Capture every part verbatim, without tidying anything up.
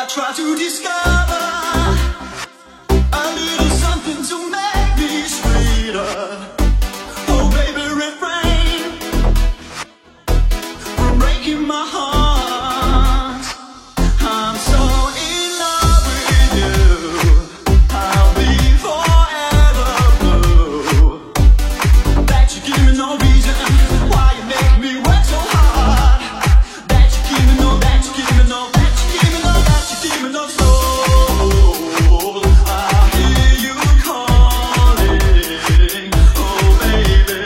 try to discover a little something to make me sweeter. Oh baby, refrain from breaking my heart. I'm so in love with you, I'll be forever blue. That you give me no reason why you make me work so hard. That you give me no, that you give me no, that you give me no, that you give me no soul. I hear you calling, oh baby,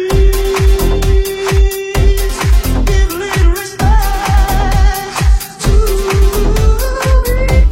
please give a little respect to me.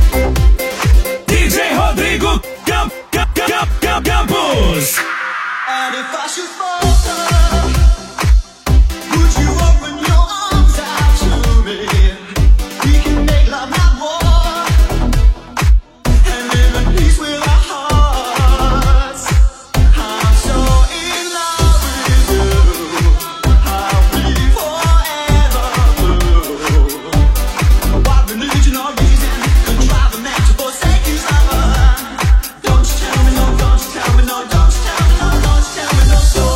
D J Rodrigo Camp, Camp, Camp, Camp, Campos. And if I should falter, would you open your arms out to me? We can make love, not war, and live in peace with our hearts. I'm so in love with you, I'll be forever blue. What religion or reason could drive a man to forsake his lover? Don't you tell me no, don't you tell me no, don't you tell me no, don't you tell me no soul.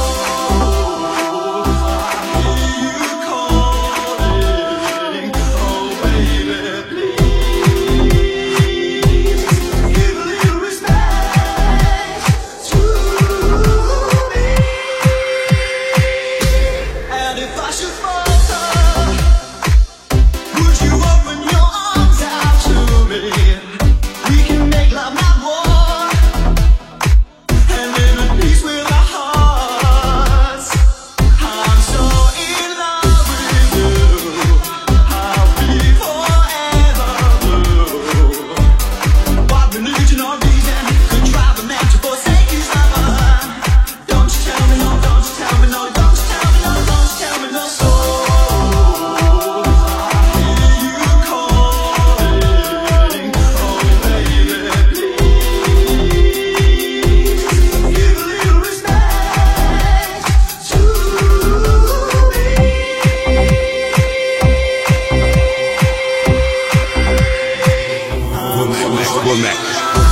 I hear you calling, oh baby, please give a little respect to me. And if I should falter, would you open your arms out to me? We can make love, not war, and live in peace with our hearts. I'm so in love with you, I'll be forever blue. What religion or reason could drive a man to forsake his lover? Don't you tell me no, don't you tell me no, don't you tell me no, don't you tell me no soul. I hear you calling, oh baby, please give a little respect to me. Womack, womack.